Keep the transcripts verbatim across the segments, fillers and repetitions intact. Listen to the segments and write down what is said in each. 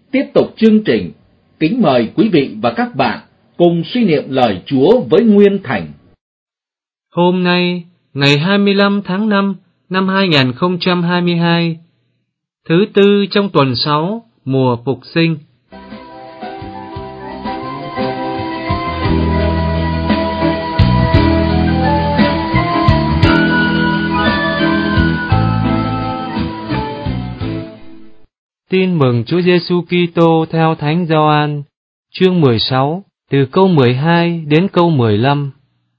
Tiếp tục chương trình, kính mời quý vị và các bạn cùng suy niệm lời Chúa với Nguyên Thành. Hôm nay, ngày hai mươi lăm tháng năm năm hai nghìn không trăm hai mươi hai, thứ tư trong tuần sáu, mùa Phục Sinh. Tin mừng Chúa Giêsu Kitô theo Thánh Gioan, chương mười sáu, từ câu mười hai đến câu mười lăm.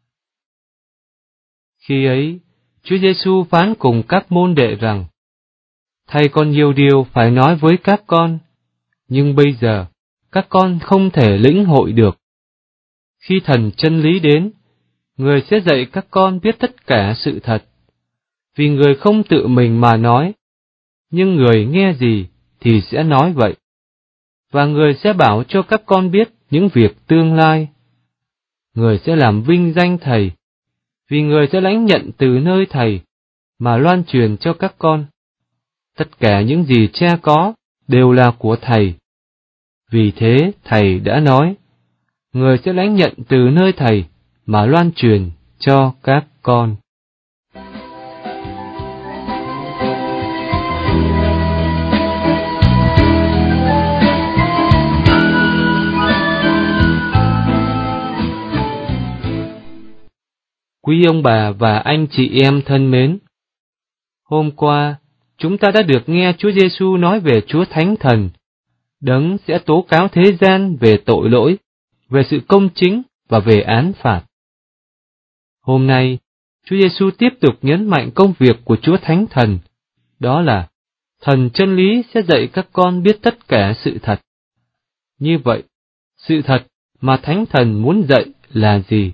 Khi ấy, Chúa Giêsu phán cùng các môn đệ rằng: Thầy còn nhiều điều phải nói với các con, nhưng bây giờ các con không thể lĩnh hội được. Khi Thần chân lý đến, Người sẽ dạy các con biết tất cả sự thật. Vì Người không tự mình mà nói, nhưng Người nghe gì thì sẽ nói vậy. Và Người sẽ bảo cho các con biết những việc tương lai. Người sẽ làm vinh danh Thầy, vì Người sẽ lãnh nhận từ nơi Thầy mà loan truyền cho các con. Tất cả những gì Cha có đều là của Thầy. Vì thế Thầy đã nói, Người sẽ lãnh nhận từ nơi Thầy mà loan truyền cho các con. Quý ông bà và anh chị em thân mến, hôm qua chúng ta đã được nghe Chúa Giêsu nói về Chúa Thánh Thần, Đấng sẽ tố cáo thế gian về tội lỗi, về sự công chính và về án phạt. Hôm nay, Chúa Giêsu tiếp tục nhấn mạnh công việc của Chúa Thánh Thần, đó là Thần chân lý sẽ dạy các con biết tất cả sự thật. Như vậy, sự thật mà Thánh Thần muốn dạy là gì?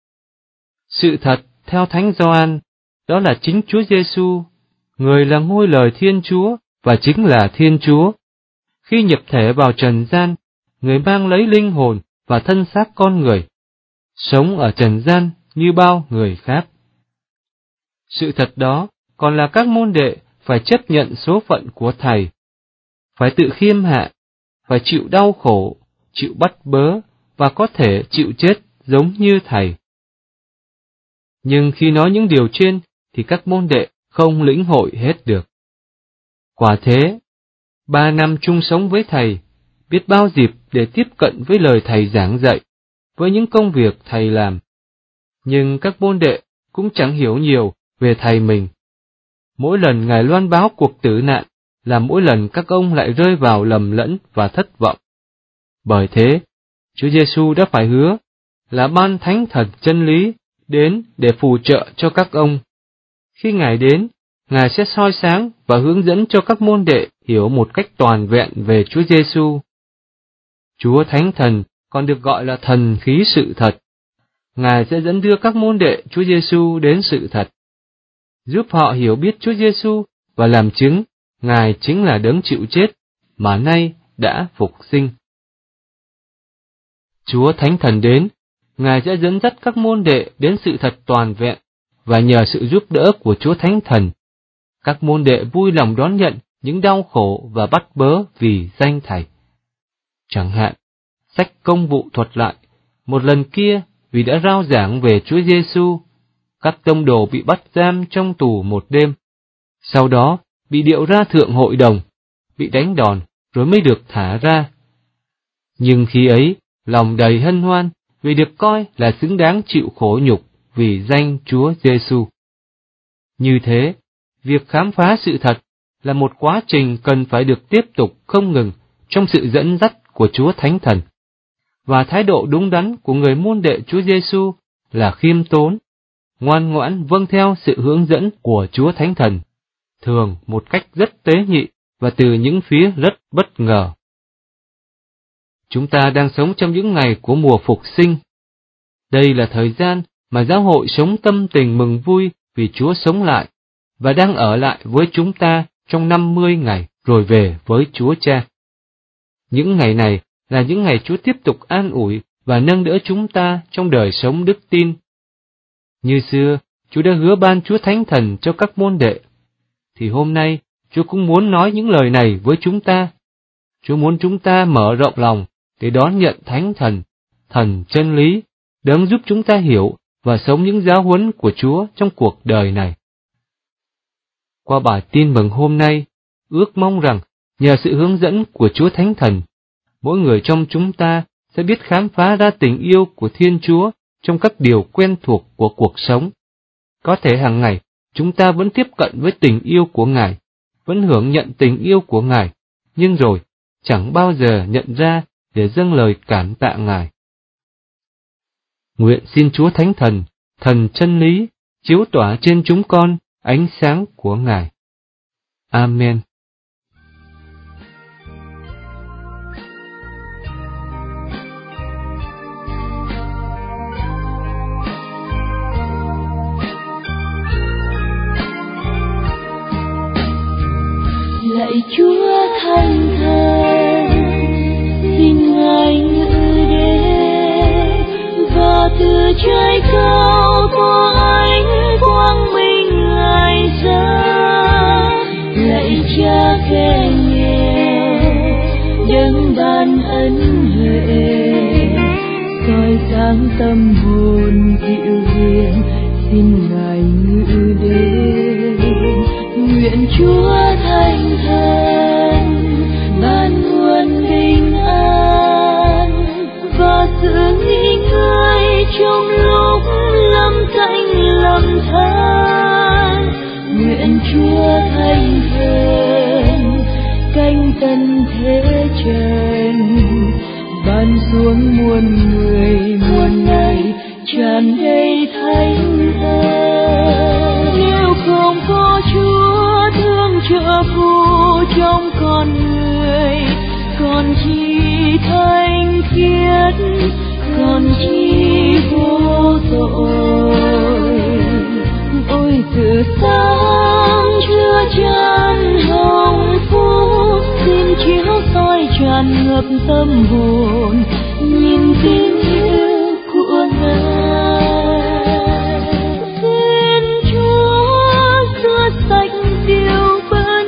Sự thật theo Thánh Gioan, đó là chính Chúa Giêsu, Người là ngôi lời Thiên Chúa và chính là Thiên Chúa. Khi nhập thể vào trần gian, Người mang lấy linh hồn và thân xác con người, sống ở trần gian như bao người khác. Sự thật đó còn là các môn đệ phải chấp nhận số phận của Thầy, phải tự khiêm hạ, phải chịu đau khổ, chịu bắt bớ và có thể chịu chết giống như Thầy. Nhưng khi nói những điều trên thì các môn đệ không lĩnh hội hết được. Quả thế, ba năm chung sống với Thầy, biết bao dịp để tiếp cận với lời Thầy giảng dạy, với những công việc Thầy làm. Nhưng các môn đệ cũng chẳng hiểu nhiều về Thầy mình. Mỗi lần Ngài loan báo cuộc tử nạn, là mỗi lần các ông lại rơi vào lầm lẫn và thất vọng. Bởi thế, Chúa Giêsu đã phải hứa là ban Thánh Thần chân lý đến để phù trợ cho các ông. Khi Ngài đến, Ngài sẽ soi sáng và hướng dẫn cho các môn đệ hiểu một cách toàn vẹn về Chúa Giêsu. Chúa Thánh Thần còn được gọi là thần khí sự thật. Ngài sẽ dẫn đưa các môn đệ Chúa Giêsu đến sự thật, giúp họ hiểu biết Chúa Giêsu và làm chứng Ngài chính là đấng chịu chết mà nay đã phục sinh. Chúa Thánh Thần đến, Ngài sẽ dẫn dắt các môn đệ đến sự thật toàn vẹn, và nhờ sự giúp đỡ của Chúa Thánh Thần, các môn đệ vui lòng đón nhận những đau khổ và bắt bớ vì danh Thầy. Chẳng hạn, sách Công vụ thuật lại, một lần kia vì đã rao giảng về Chúa Giêsu, các tông đồ bị bắt giam trong tù một đêm, sau đó bị điệu ra thượng hội đồng, bị đánh đòn rồi mới được thả ra. Nhưng khi ấy, lòng đầy hân hoan vì được coi là xứng đáng chịu khổ nhục vì danh Chúa Giêsu. Như thế, việc khám phá sự thật là một quá trình cần phải được tiếp tục không ngừng trong sự dẫn dắt của Chúa Thánh Thần. Và thái độ đúng đắn của người môn đệ Chúa Giêsu là khiêm tốn, ngoan ngoãn vâng theo sự hướng dẫn của Chúa Thánh Thần, thường một cách rất tế nhị và từ những phía rất bất ngờ. Chúng ta đang sống trong những ngày của mùa Phục Sinh. Đây là thời gian mà giáo hội sống tâm tình mừng vui vì Chúa sống lại và đang ở lại với chúng ta trong năm mươi ngày rồi về với Chúa Cha. Những ngày này là những ngày Chúa tiếp tục an ủi và nâng đỡ chúng ta trong đời sống đức tin. Như xưa, Chúa đã hứa ban Chúa Thánh Thần cho các môn đệ, thì hôm nay Chúa cũng muốn nói những lời này với chúng ta. Chúa muốn chúng ta mở rộng lòng để đón nhận Thánh Thần, Thần chân lý, đấng giúp chúng ta hiểu và sống những giáo huấn của Chúa trong cuộc đời này. Qua bài tin mừng hôm nay, ước mong rằng nhờ sự hướng dẫn của Chúa Thánh Thần, mỗi người trong chúng ta sẽ biết khám phá ra tình yêu của Thiên Chúa trong các điều quen thuộc của cuộc sống. Có thể hàng ngày chúng ta vẫn tiếp cận với tình yêu của Ngài, vẫn hưởng nhận tình yêu của Ngài, nhưng rồi chẳng bao giờ nhận ra để dâng lời cảm tạ Ngài. Nguyện xin Chúa Thánh Thần, Thần chân lý, chiếu tỏa trên chúng con ánh sáng của Ngài. Amen. Lạy Chúa Thánh Thần, xin Ngài ngự đến và từ trời cao tỏa ánh quang minh Ngài ra. Lạy Cha kẻ nghèo, đấng ban ân huệ, soi sáng tâm hồn dịu hiền, xin Ngài ngự đến. Nguyện Chúa Thánh Thần ban nguồn bình an và sự nghỉ ngơi trong lúc lâm cảnh lầm than. Nguyện Chúa Thánh Thần canh tân thế trần, ban xuống muôn người muôn nơi tràn đầy thánh thần. Nếu không có Chúa thương trợ phù trong con người, còn chi thanh khiết, còn chi vô tội. Ôi sự sáng chưa chan hồng phúc, xin chiếu soi tràn ngập tâm hồn, nhìn tình yêu của Ngài. Xin Chúa xua sạch điều bẩn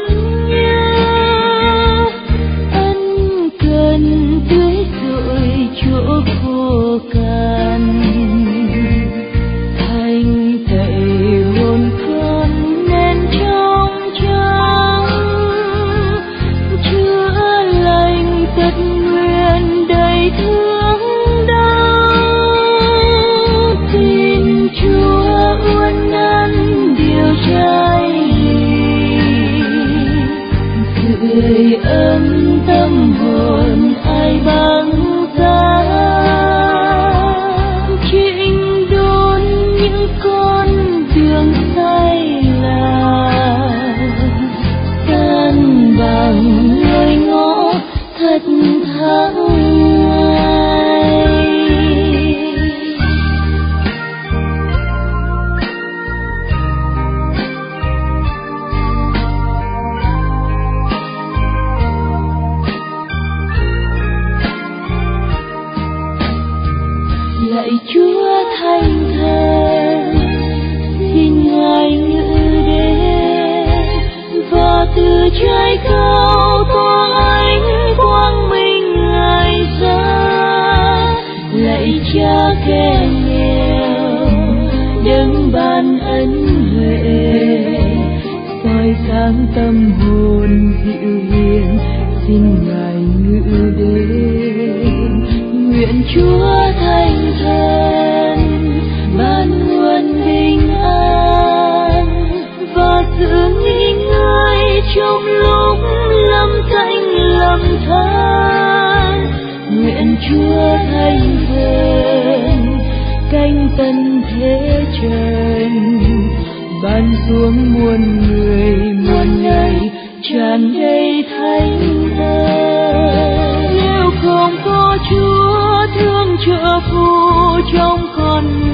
nhơ, ân cần tưới rội chỗ khô cằn, thanh tẩy hồn con nên trong trắng, chữa lành tật nguyện đầy thương đau. Xin Chúa uốn nắn điều trái sưởi ấm tâm hồn ai băng giá, chỉnh đốn những con đường sai lạc, san bằng lối ngõ thật thắng. Lạy Chúa Thánh Thần, xin Ngài ngự đến và từ trời cao tỏa ánh quang minh Ngài ra. Lạy Cha kẻ nghèo, đấng ban ân huệ, soi sáng tâm hồn dịu hiền, xin Ngài ngự đến. Nguyện Chúa Thánh Thần ban nguồn bình an và sự nghỉ ngơi trong lúc lâm cảnh lầm than. Nguyện Chúa Thánh Thần canh tân thế trần, ban xuống muôn người muôn nơi tràn đầy thánh thần. Nếu không có Chúa thương trợ phù trong con